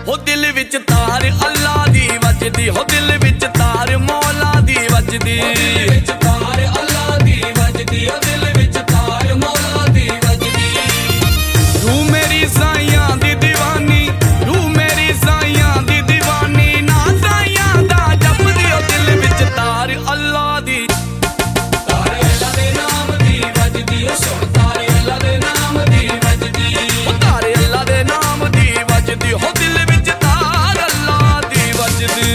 हो दिल विच तार अल्लाह दी वजदी, हो दिल विच तार मौला दी वजदी, तार अल्लाह दी वजदी, हो दिल विच तार मौला दी वजदी। तू मेरी साइयां दी दीवानी, तू मेरी साइयां दी दीवानी, ना साइयां दा जपदी, हो दिल विच तार अल्लाह दी, तार अल्लाह दे नाम दी वजदी, सुन तार अल्लाह दे नाम दी वजदी, तार अल्लाह दे नाम दी वजदी, हो दिल विच तार अल्लाह दी वजदी।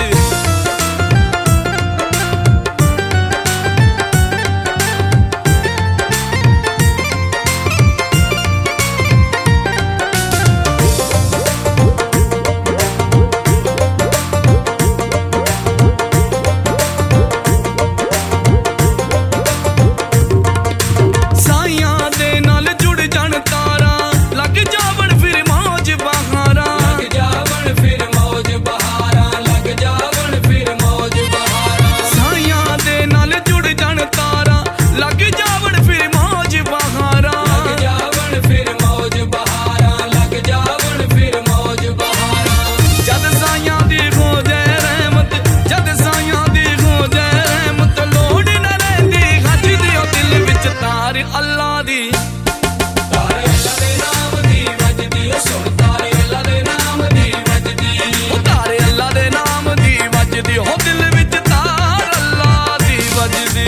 अल्लाह दी तार अल्लाह दे नाम दी वजदी, सुन तार अल्लाह दे नाम दी वजदी, तार अल्लाह दे नाम दी वजदी, हो दिल विच तार अल्लाह दी वजदी।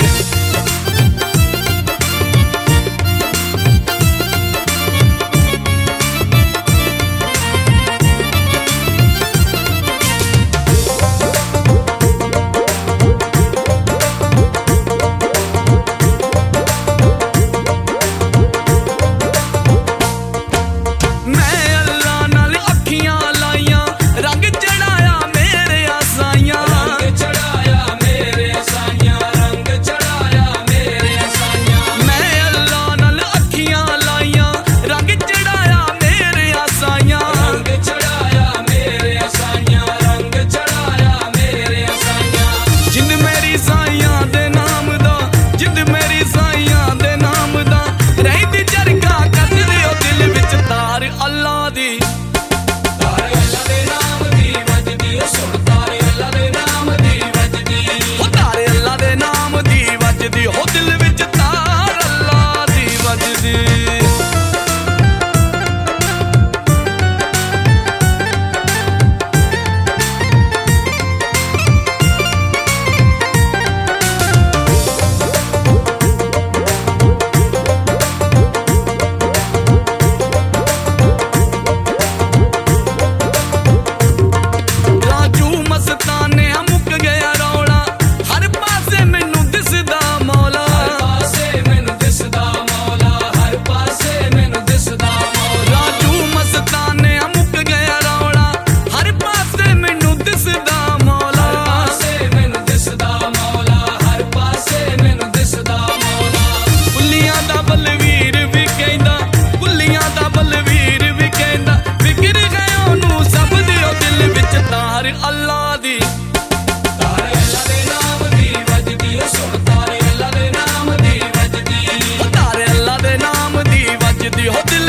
अल्लाह दी तार अल्लाह दे नाम दी वजदी, सुन तार अल्लाह दे नाम दी वजदी, तार अल्लाह दे नाम दी वजदी, हो दिल विच तार अल्लाह दी वजदी। अल्लाह दी तार अल्लाह दे नाम दी वजदी, सुन तार अल्लाह दे नाम दी वजदी, तार अल्लाह दे नाम दी वजदी, हो